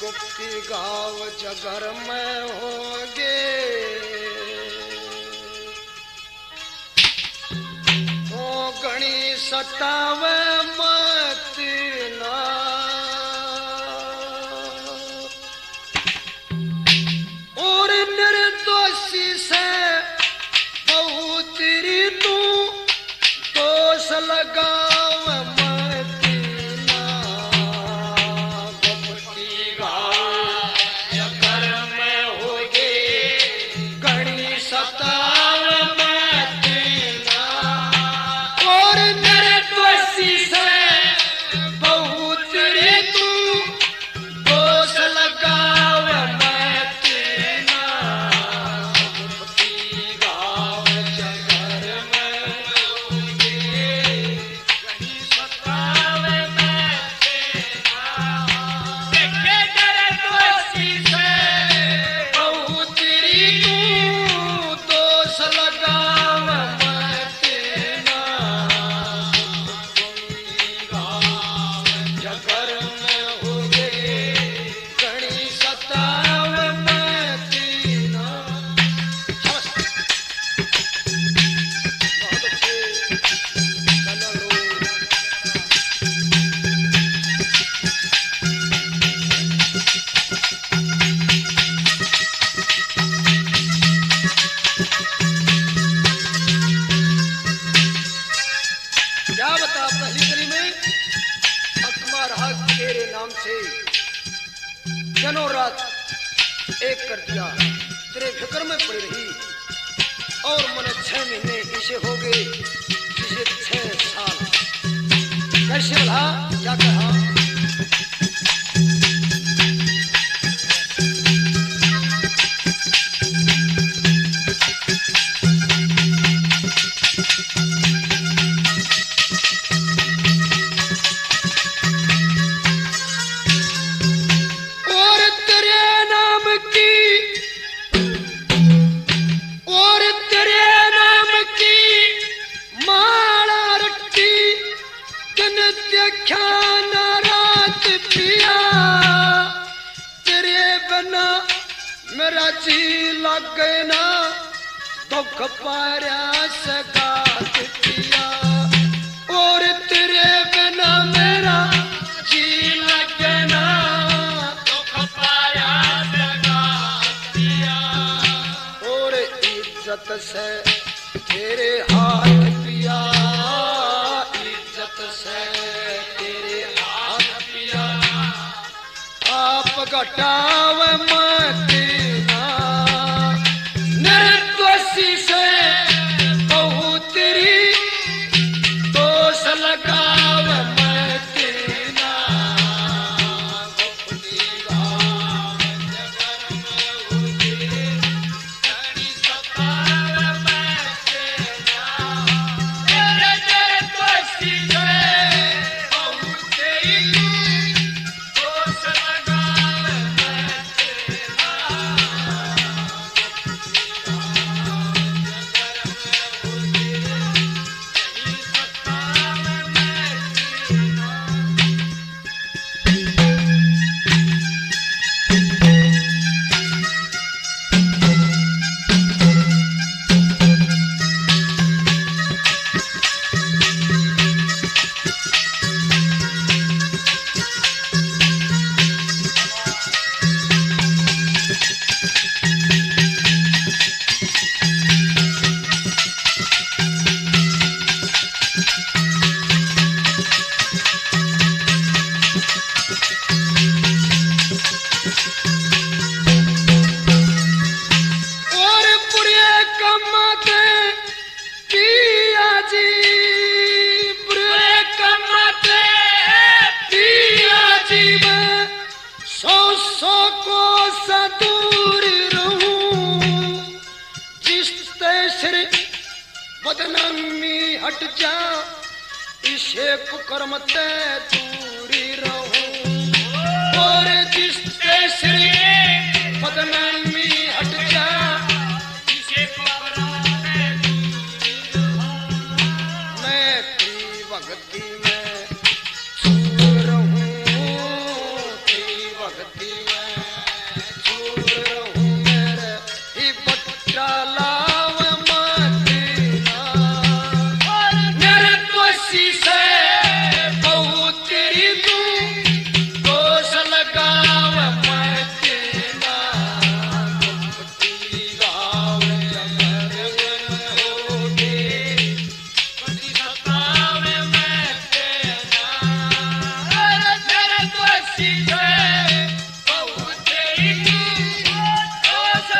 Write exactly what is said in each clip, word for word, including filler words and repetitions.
मुक्ति गाँव जगर में होंगे, ओ गणी सतावे मत ना, और निर्दोषी से बहुत तू दोष लगाव मत ना। मुक्ति गाँव जगर में होगे, गणी सताव मत ना, और निर्दोषी से बहुत तू दोष लगाव मत ना। मुक्ति गाँव जगर में होगे, गणी सताव मत ना, देखे निर्दोषी से बहुत तू दोष लगाव मत ना। मुक्ति गाँव जगर में होगे, गणी सताव मत ना। बहुत अच्छे चलो लोग। क्या बता पहली कड़ी में अकमा रहा तेरे नाम से, दिनों रात एक कर दिया, तेरे फिक्र में पड़ी रही, और मैंने छह महीने इसे हो गए, जिसे छह साल। कैसे बोला, क्या कहा? और तेरे नाम की, और तेरे नाम की माला रट्टी, दिन देखा न रात पिया, तेरे बिना मेरा जी लगे ना, दुख पारा सगात पिया, और तेरे बिना मेरा जी लगे ना, दुख पारा सगात पिया, और इज्जत से तेरे हाथ पिया, इज्जत से तेरे हाथ पिया, आप घटाव मत ना। निर्दोषी से बहुत दोष लगाव मत ना। मुक्ति गाँव जगर में होगे, गणी सताव मत ना, तेरे निर्दोषी से बहुत दोष लगाव मत बदनामी हट जा, इसे कुकर्म ते दूरी रहूं, और जिससे श्री बदनामी हट जा, इसे कुकर्म ते दूरी रहूं। मैं तेरी भक्ति में छू रहूं, तेरी भक्ति में चलाव मदीना मेरे तो शीशे बहुत तेरी तू दोष लगाव मदीना गुप्ती गाव जगर होगे पति सताव मदीना मेरे तो शीशे बहुत तेरी तू दोष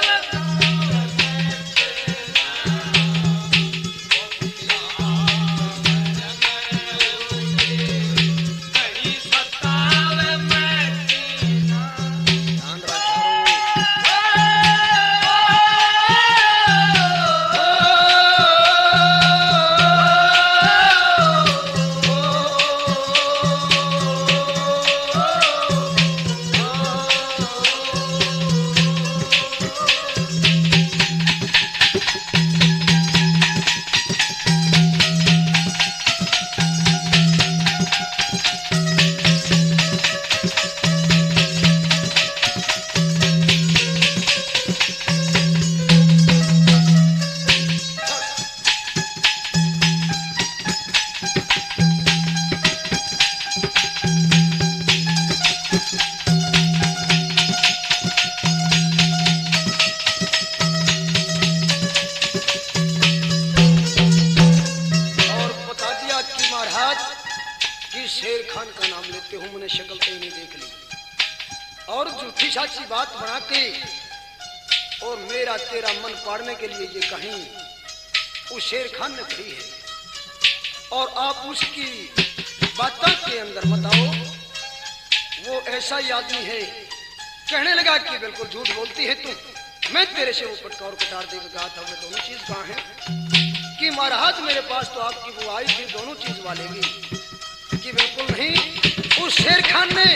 शेर खान का नाम लेते हूं, मैंने शक्ल कहीं नहीं देख ली और झूठी साची बात बना के और मेरा तेरा मन पाड़ने के लिए ये कहीं उस शेर खान ने कही है और आप उसकी बातों के अंदर बताओ वो ऐसा ही आदमी है। कहने लगा कि बिल्कुल झूठ बोलती है तू, मैं तेरे से ऊपर का और कटार दे कहा था वो दोनों चीज कहाँ है कि महाराज मेरे पास तो आपकी वो आई थी दोनों चीज वालेगी कि बिल्कुल नहीं। उस शेर खान ने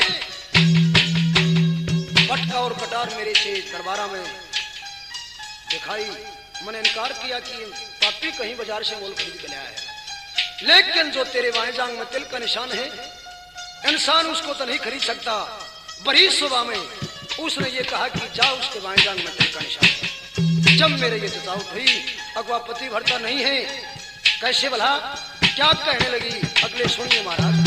पटका और कटार मेरे से दरबारा में दिखाई, मैंने इनकार किया कि पापी कहीं बाजार से मोल खरीद के लाया है, लेकिन जो तेरे बाएं जांग में तिल का निशान है इंसान उसको तो नहीं खरीद सकता। बड़ी सुबह में उसने ये कहा कि जा उसके बाएं जांग में तिल का निशान है। जब मेरे ये जतावट हुई अगवा पति भरता नहीं है कैसे भला क्या कहने लगी अगले सुनिए महाराज।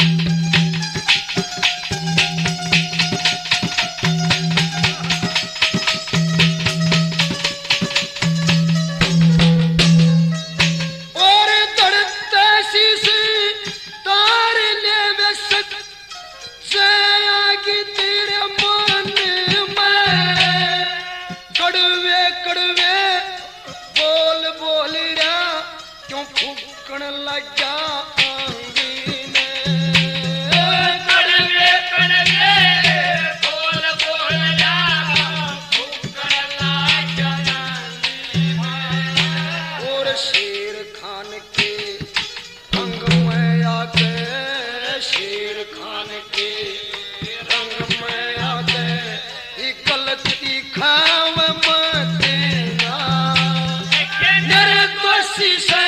और दड़ते शीशे तार ले वे सक से आगे तेरे मन में कड़वे कड़वे बोल बोल रहा क्यों फूकण लगा आंगी में कड़वे कड़वे बोल बोल रहा फूकण लगा आंगी में। और शेर खान के रंग में आके शेर खान के रंग में आके ये गलती खाव मत देना मेरे दोषी से